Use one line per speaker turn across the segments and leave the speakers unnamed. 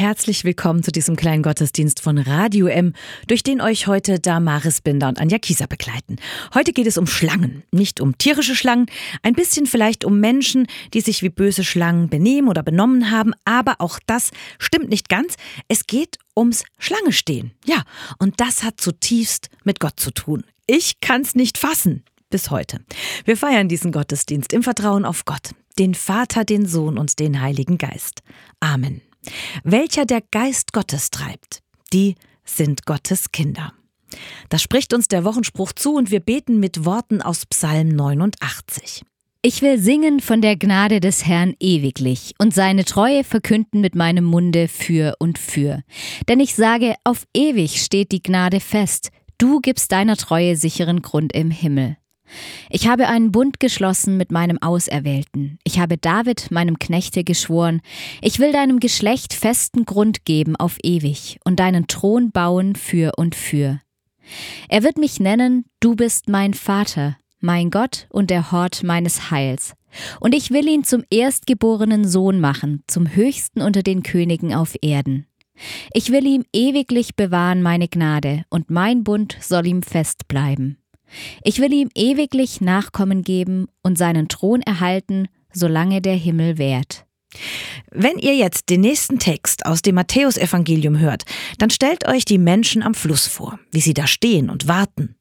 Herzlich willkommen zu diesem kleinen Gottesdienst von Radio M, durch den euch heute Damaris Binder und Anja Kieser begleiten. Heute geht es um Schlangen, nicht um tierische Schlangen, ein bisschen vielleicht um Menschen, die sich wie böse Schlangen benehmen oder benommen haben, aber auch das stimmt nicht ganz. Es geht ums Schlangestehen. Ja, und das hat zutiefst mit Gott zu tun. Ich kann's nicht fassen. Bis heute. Wir feiern diesen Gottesdienst im Vertrauen auf Gott, den Vater, den Sohn und den Heiligen Geist. Amen. Welcher der Geist Gottes treibt, die sind Gottes Kinder. Das spricht uns der Wochenspruch zu und wir beten mit Worten aus Psalm 89.
Ich will singen von der Gnade des Herrn ewiglich und seine Treue verkünden mit meinem Munde für und für. Denn ich sage, auf ewig steht die Gnade fest, du gibst deiner Treue sicheren Grund im Himmel. Ich habe einen Bund geschlossen mit meinem Auserwählten. Ich habe David, meinem Knechte, geschworen, ich will deinem Geschlecht festen Grund geben auf ewig und deinen Thron bauen für und für. Er wird mich nennen, du bist mein Vater, mein Gott und der Hort meines Heils. Und ich will ihn zum erstgeborenen Sohn machen, zum Höchsten unter den Königen auf Erden. Ich will ihm ewiglich bewahren meine Gnade, und mein Bund soll ihm fest bleiben. Ich will ihm ewiglich Nachkommen geben und seinen Thron erhalten, solange der Himmel währt.
Wenn ihr jetzt den nächsten Text aus dem Matthäusevangelium hört, dann stellt euch die Menschen am Fluss vor, wie sie da stehen und warten,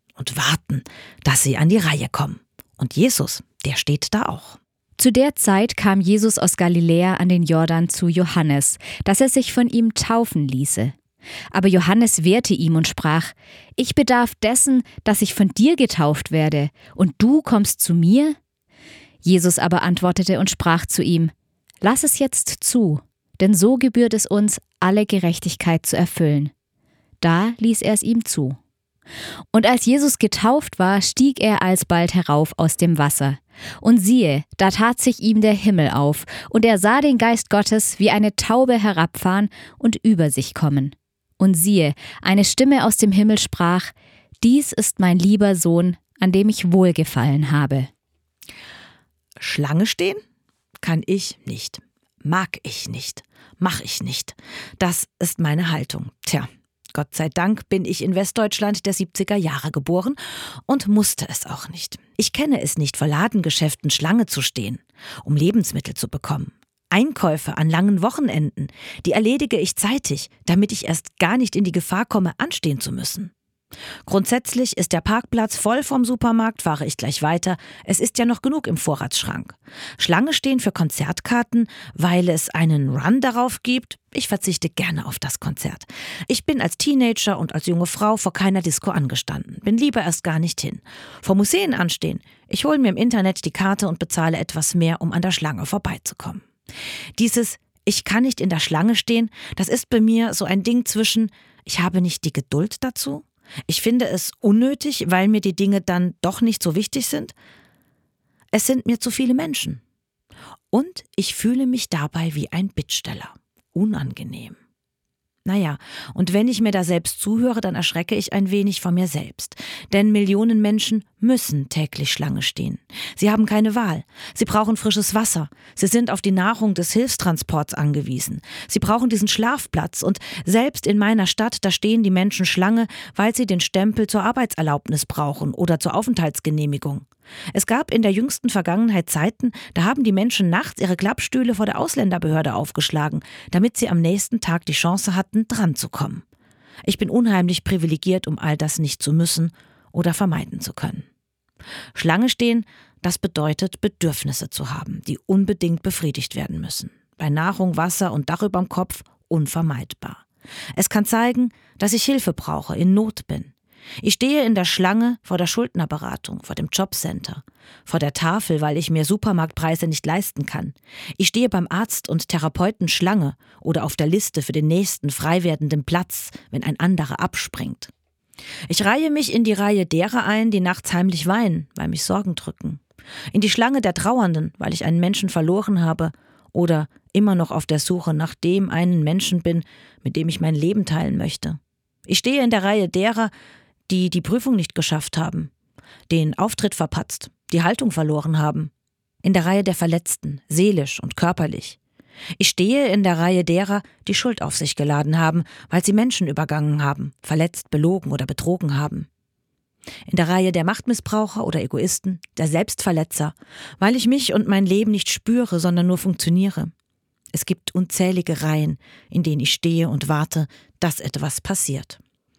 dass sie an die Reihe kommen. Und Jesus, der steht da auch.
Zu der Zeit kam Jesus aus Galiläa an den Jordan zu Johannes, dass er sich von ihm taufen ließe. Aber Johannes wehrte ihm und sprach, ich bedarf dessen, dass ich von dir getauft werde, und du kommst zu mir? Jesus aber antwortete und sprach zu ihm, lass es jetzt zu, denn so gebührt es uns, alle Gerechtigkeit zu erfüllen. Da ließ er es ihm zu. Und als Jesus getauft war, stieg er alsbald herauf aus dem Wasser. Und siehe, da tat sich ihm der Himmel auf, und er sah den Geist Gottes wie eine Taube herabfahren und über sich kommen. Und siehe, eine Stimme aus dem Himmel sprach, dies ist mein lieber Sohn, an dem ich wohlgefallen habe.
Schlange stehen? Kann ich nicht. Mag ich nicht. Mach ich nicht. Das ist meine Haltung. Tja, Gott sei Dank bin ich in Westdeutschland der 70er Jahre geboren und musste es auch nicht. Ich kenne es nicht, vor Ladengeschäften Schlange zu stehen, um Lebensmittel zu bekommen. Einkäufe an langen Wochenenden, die erledige ich zeitig, damit ich erst gar nicht in die Gefahr komme, anstehen zu müssen. Grundsätzlich ist der Parkplatz voll vom Supermarkt, fahre ich gleich weiter. Es ist ja noch genug im Vorratsschrank. Schlange stehen für Konzertkarten, weil es einen Run darauf gibt. Ich verzichte gerne auf das Konzert. Ich bin als Teenager und als junge Frau vor keiner Disco angestanden. Bin lieber erst gar nicht hin. Vor Museen anstehen. Ich hole mir im Internet die Karte und bezahle etwas mehr, um an der Schlange vorbeizukommen. Dieses Ich kann nicht in der Schlange stehen, das ist bei mir so ein Ding zwischen ich habe nicht die Geduld dazu, ich finde es unnötig, weil mir die Dinge dann doch nicht so wichtig sind. Es sind mir zu viele Menschen. Und ich fühle mich dabei wie ein Bittsteller. Unangenehm. Naja, und wenn ich mir da selbst zuhöre, dann erschrecke ich ein wenig vor mir selbst. Denn Millionen Menschen müssen täglich Schlange stehen. Sie haben keine Wahl. Sie brauchen frisches Wasser. Sie sind auf die Nahrung des Hilfstransports angewiesen. Sie brauchen diesen Schlafplatz. Und selbst in meiner Stadt, da stehen die Menschen Schlange, weil sie den Stempel zur Arbeitserlaubnis brauchen oder zur Aufenthaltsgenehmigung. Es gab in der jüngsten Vergangenheit Zeiten, da haben die Menschen nachts ihre Klappstühle vor der Ausländerbehörde aufgeschlagen, damit sie am nächsten Tag die Chance hatten, dran zu kommen. Ich bin unheimlich privilegiert, um all das nicht zu müssen oder vermeiden zu können. Schlange stehen, das bedeutet, Bedürfnisse zu haben, die unbedingt befriedigt werden müssen. Bei Nahrung, Wasser und Dach überm Kopf unvermeidbar. Es kann zeigen, dass ich Hilfe brauche, in Not bin. Ich stehe in der Schlange vor der Schuldnerberatung, vor dem Jobcenter, vor der Tafel, weil ich mir Supermarktpreise nicht leisten kann. Ich stehe beim Arzt und Therapeuten Schlange oder auf der Liste für den nächsten frei werdenden Platz, wenn ein anderer abspringt. Ich reihe mich in die Reihe derer ein, die nachts heimlich weinen, weil mich Sorgen drücken. In die Schlange der Trauernden, weil ich einen Menschen verloren habe oder immer noch auf der Suche nach dem einen Menschen bin, mit dem ich mein Leben teilen möchte. Ich stehe in der Reihe derer, die die Prüfung nicht geschafft haben, den Auftritt verpatzt, die Haltung verloren haben. In der Reihe der Verletzten, seelisch und körperlich. Ich stehe in der Reihe derer, die Schuld auf sich geladen haben, weil sie Menschen übergangen haben, verletzt, belogen oder betrogen haben. In der Reihe der Machtmissbraucher oder Egoisten, der Selbstverletzer, weil ich mich und mein Leben nicht spüre, sondern nur funktioniere. Es gibt unzählige Reihen, in denen ich stehe und warte, dass etwas passiert.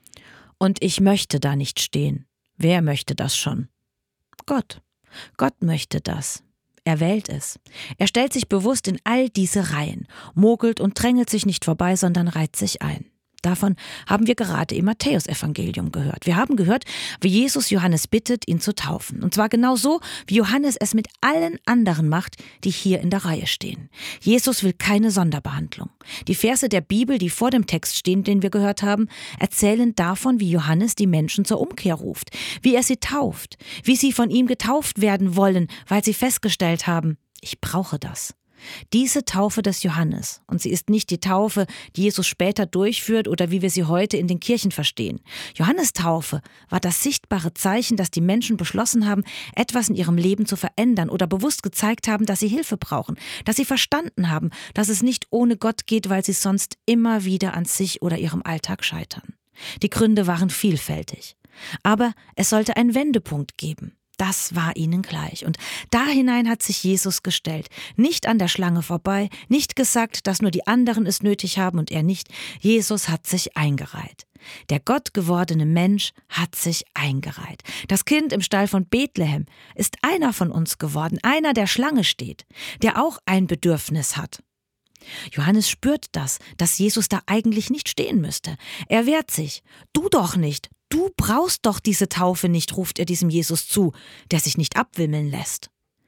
Und ich möchte da nicht stehen. Wer möchte das schon? Gott. Gott möchte das. Er wählt es. Er stellt sich bewusst in all diese Reihen, mogelt und drängelt sich nicht vorbei, sondern reiht sich ein. Davon haben wir gerade im Matthäusevangelium gehört. Wir haben gehört, wie Jesus Johannes bittet, ihn zu taufen. Und zwar genau so, wie Johannes es mit allen anderen macht, die hier in der Reihe stehen. Jesus will keine Sonderbehandlung. Die Verse der Bibel, die vor dem Text stehen, den wir gehört haben, erzählen davon, wie Johannes die Menschen zur Umkehr ruft, wie er sie tauft, wie sie von ihm getauft werden wollen, weil sie festgestellt haben, ich brauche das. Diese Taufe des Johannes, und sie ist nicht die Taufe, die Jesus später durchführt oder wie wir sie heute in den Kirchen verstehen. Johannes Taufe war das sichtbare Zeichen, dass die Menschen beschlossen haben, etwas in ihrem Leben zu verändern oder bewusst gezeigt haben, dass sie Hilfe brauchen, dass sie verstanden haben, dass es nicht ohne Gott geht, weil sie sonst immer wieder an sich oder ihrem Alltag scheitern. Die Gründe waren vielfältig. Aber es sollte einen Wendepunkt geben. Das war ihnen gleich. Und da hinein hat sich Jesus gestellt. Nicht an der Schlange vorbei, nicht gesagt, dass nur die anderen es nötig haben und er nicht. Jesus hat sich eingereiht. Der gottgewordene Mensch hat sich eingereiht. Das Kind im Stall von Bethlehem ist einer von uns geworden, einer, der Schlange steht, der auch ein Bedürfnis hat. Johannes spürt das, dass Jesus da eigentlich nicht stehen müsste. Er wehrt sich. Du doch nicht. Du brauchst doch diese Taufe nicht, ruft er diesem Jesus zu, der sich nicht abwimmeln lässt.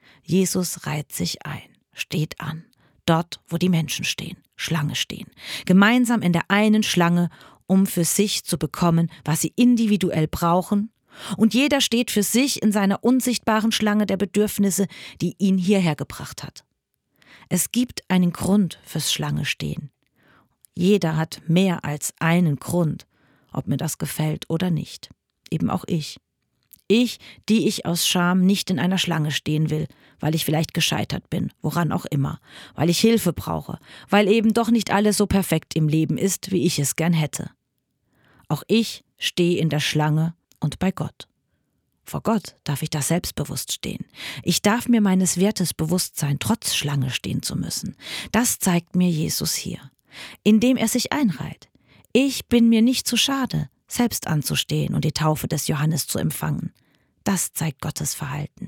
Jesus reiht sich ein, steht an, dort, wo die Menschen stehen, Schlange stehen, gemeinsam in der einen Schlange, um für sich zu bekommen, was sie individuell brauchen, und jeder steht für sich in seiner unsichtbaren Schlange der Bedürfnisse, die ihn hierher gebracht hat. Es gibt einen Grund fürs Schlange-Stehen. Jeder hat mehr als einen Grund, ob mir das gefällt oder nicht. Eben auch ich. Ich, die ich aus Scham nicht in einer Schlange stehen will, weil ich vielleicht gescheitert bin, woran auch immer, weil ich Hilfe brauche, weil eben doch nicht alles so perfekt im Leben ist, wie ich es gern hätte. Auch ich stehe in der Schlange und bei Gott. Vor Gott darf ich da selbstbewusst stehen. Ich darf mir meines Wertes bewusst sein, trotz Schlange stehen zu müssen. Das zeigt mir Jesus hier, indem er sich einreiht. Ich bin mir nicht zu schade, selbst anzustehen und die Taufe des Johannes zu empfangen. Das zeigt Gottes Verhalten.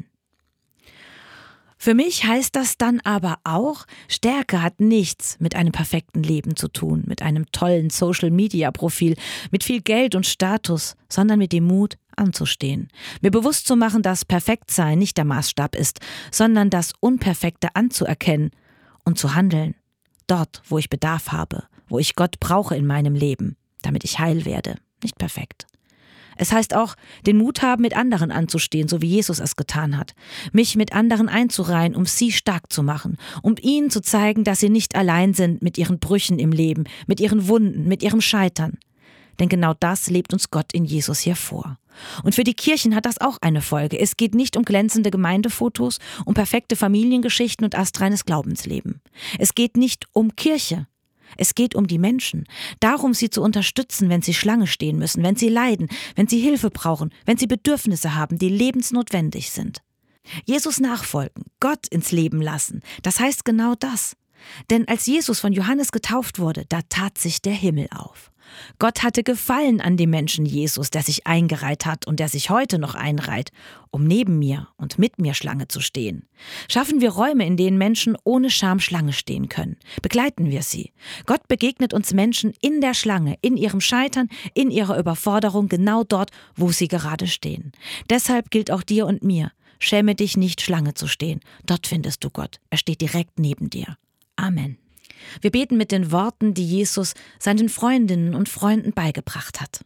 Für mich heißt das dann aber auch, Stärke hat nichts mit einem perfekten Leben zu tun, mit einem tollen Social-Media-Profil, mit viel Geld und Status, sondern mit dem Mut, anzustehen. Mir bewusst zu machen, dass Perfektsein nicht der Maßstab ist, sondern das Unperfekte anzuerkennen und zu handeln. Dort, wo ich Bedarf habe, wo ich Gott brauche in meinem Leben, damit ich heil werde, nicht perfekt. Es heißt auch, den Mut haben, mit anderen anzustehen, so wie Jesus es getan hat. Mich mit anderen einzureihen, um sie stark zu machen, um ihnen zu zeigen, dass sie nicht allein sind mit ihren Brüchen im Leben, mit ihren Wunden, mit ihrem Scheitern. Denn genau das lebt uns Gott in Jesus hier vor. Und für die Kirchen hat das auch eine Folge. Es geht nicht um glänzende Gemeindefotos, um perfekte Familiengeschichten und astreines Glaubensleben. Es geht nicht um Kirche. Es geht um die Menschen, darum, sie zu unterstützen, wenn sie Schlange stehen müssen, wenn sie leiden, wenn sie Hilfe brauchen, wenn sie Bedürfnisse haben, die lebensnotwendig sind. Jesus nachfolgen, Gott ins Leben lassen, das heißt genau das. Denn als Jesus von Johannes getauft wurde, da tat sich der Himmel auf. Gott hatte Gefallen an dem Menschen Jesus, der sich eingereiht hat und der sich heute noch einreiht, um neben mir und mit mir Schlange zu stehen. Schaffen wir Räume, in denen Menschen ohne Scham Schlange stehen können. Begleiten wir sie. Gott begegnet uns Menschen in der Schlange, in ihrem Scheitern, in ihrer Überforderung, genau dort, wo sie gerade stehen. Deshalb gilt auch dir und mir, schäme dich nicht, Schlange zu stehen. Dort findest du Gott. Er steht direkt neben dir. Amen. Wir beten mit den Worten, die Jesus seinen Freundinnen und Freunden beigebracht hat.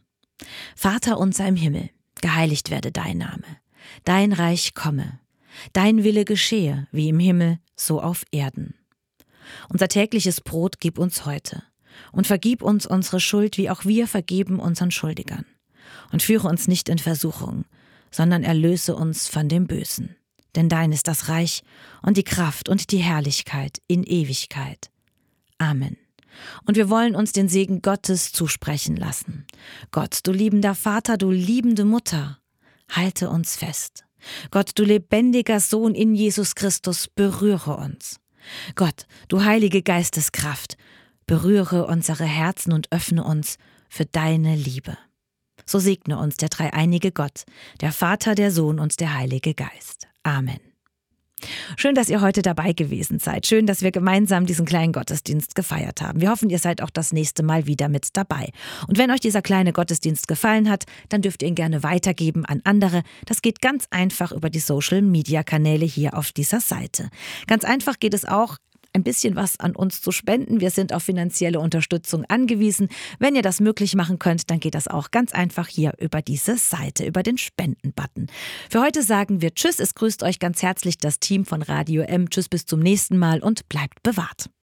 Vater unser im Himmel, geheiligt werde dein Name. Dein Reich komme. Dein Wille geschehe, wie im Himmel, so auf Erden. Unser tägliches Brot gib uns heute. Und vergib uns unsere Schuld, wie auch wir vergeben unseren Schuldigern. Und führe uns nicht in Versuchung, sondern erlöse uns von dem Bösen. Denn dein ist das Reich und die Kraft und die Herrlichkeit in Ewigkeit. Amen. Und wir wollen uns den Segen Gottes zusprechen lassen. Gott, du liebender Vater, du liebende Mutter, halte uns fest. Gott, du lebendiger Sohn in Jesus Christus, berühre uns. Gott, du heilige Geisteskraft, berühre unsere Herzen und öffne uns für deine Liebe. So segne uns der dreieinige Gott, der Vater, der Sohn und der Heilige Geist. Amen. Schön, dass ihr heute dabei gewesen seid. Schön, dass wir gemeinsam diesen kleinen Gottesdienst gefeiert haben. Wir hoffen, ihr seid auch das nächste Mal wieder mit dabei. Und wenn euch dieser kleine Gottesdienst gefallen hat, dann dürft ihr ihn gerne weitergeben an andere. Das geht ganz einfach über die Social-Media-Kanäle hier auf dieser Seite. Ganz einfach geht es auch, ein bisschen was an uns zu spenden. Wir sind auf finanzielle Unterstützung angewiesen. Wenn ihr das möglich machen könnt, dann geht das auch ganz einfach hier über diese Seite, über den Spenden-Button. Für heute sagen wir Tschüss, es grüßt euch ganz herzlich das Team von Radio M. Tschüss, bis zum nächsten Mal und bleibt bewahrt.